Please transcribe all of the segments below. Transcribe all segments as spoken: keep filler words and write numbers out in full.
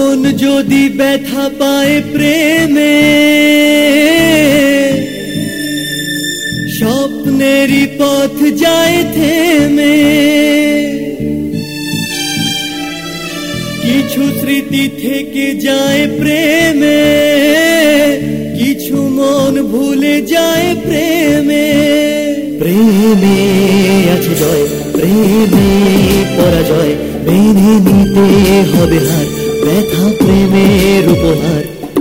মন যদি ব্যথা পায় প্রেমে, স্বপ্নেরই পথ যায় থেমে। কিছু স্মৃতি থেকে যায় প্রেমে, কিছু মন ভুলে যায় প্রেমে। প্রেমে আছে জয়, প্রেমে পরাজয়, মেনে নিতে হবে হার, ব্যথা প্রেমের উপহার।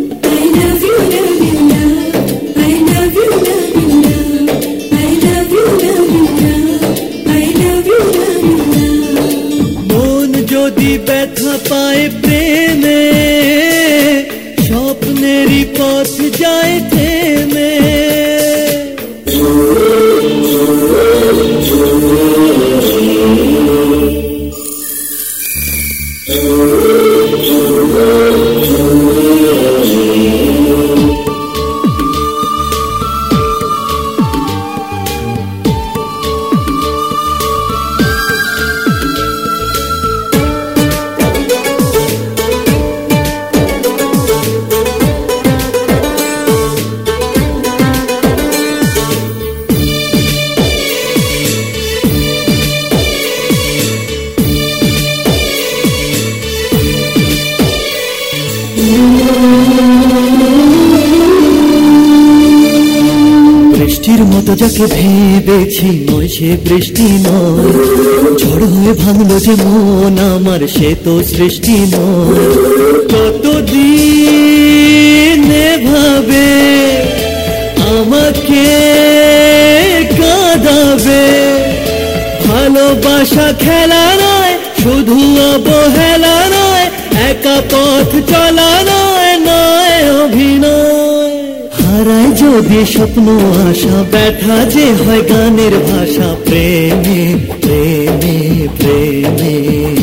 মন যদি ব্যথা পায় প্রেমে, স্বপ্নেরই পথ যায় থেমে। বৃষ্টির মতো যাকে ভেবেছি নয় সে বৃষ্টি নয়, ঝড় হয়ে ভাঙলো যে মন আমার সে তো সৃষ্টি নয়। কতদিন ভাবে আমাকে কাঁদাবে, ভালোবাসা খেলা নয়, শুধু অবহেলা নয়, একা পথ চলা নয়, নয় অভিনয়। হারায় যদি স্বপ্ন আশা, ব্যথা যে হয় গানের ভাষা। প্রেমে প্রেমে প্রেমে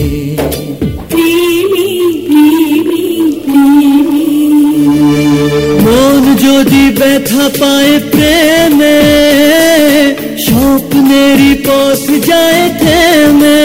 মন যদি ব্যথা পায় প্রেমে, স্বপ্নেরই পথ যায় থেমে।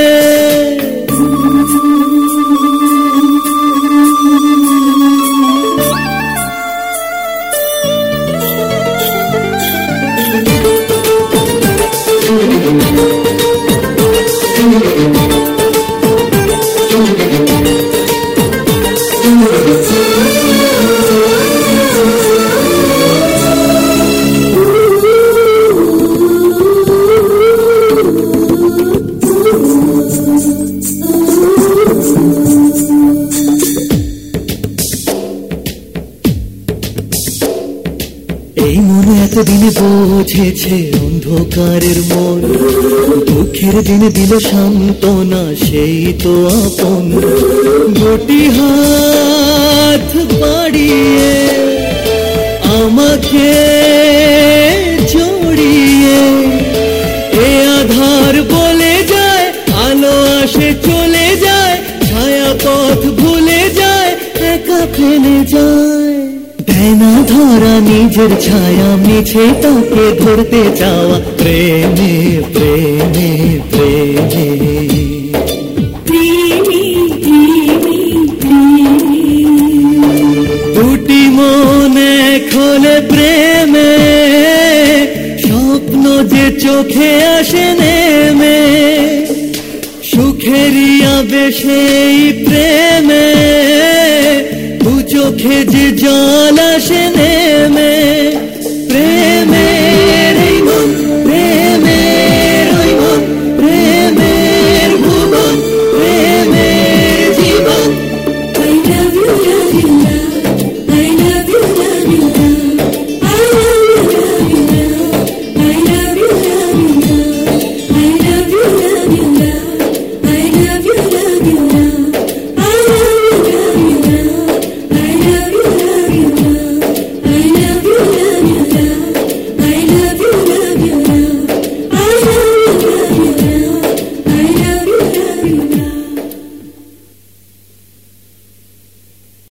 এই মনে এতদিনে বোঝেছে অন্ধকারের মন, দুঃখের দিনে দিল সান্ত্বনা সেই তো আপন। দুটি হাত বাড়িয়ে আমাকে জড়িয়ে, এ আধার বলে যায়, আলো আসে চলে যায়, ছায়া পথ ভুলে যায়, একা ফেলে যায়। দেয় না ধরা নিজের ছায়া, মিছে তাকে ধরতে চাওয়া। প্রেমে প্রেমে প্রেমে দুটি মনে খোলে প্রেমে, স্বপ্ন যে চোখে আসে নেমে। সুখেরই আবেশে এই প্রেমে, দু চোখে যে জল আসে নেমে। প্রেমের এই মন, প্রেমের ওই মন, প্রেমের ভুবন, প্রেমের জীবন। I love you.